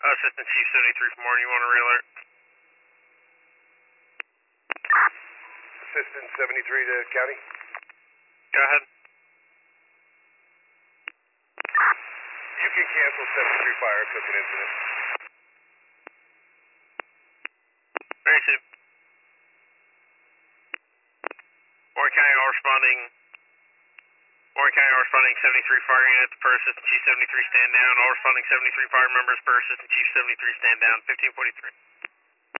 Assistant Chief 73 from Warren, you want a re-alert? Assistant 73 to County. Go ahead. You can cancel 73 fire, took an incident. Very soon. Warren County, all responding. Warren County, all responding 73 fire units per Assistant Chief 73 stand down. All responding 73 fire members per Assistant Chief 73 stand down. 1543.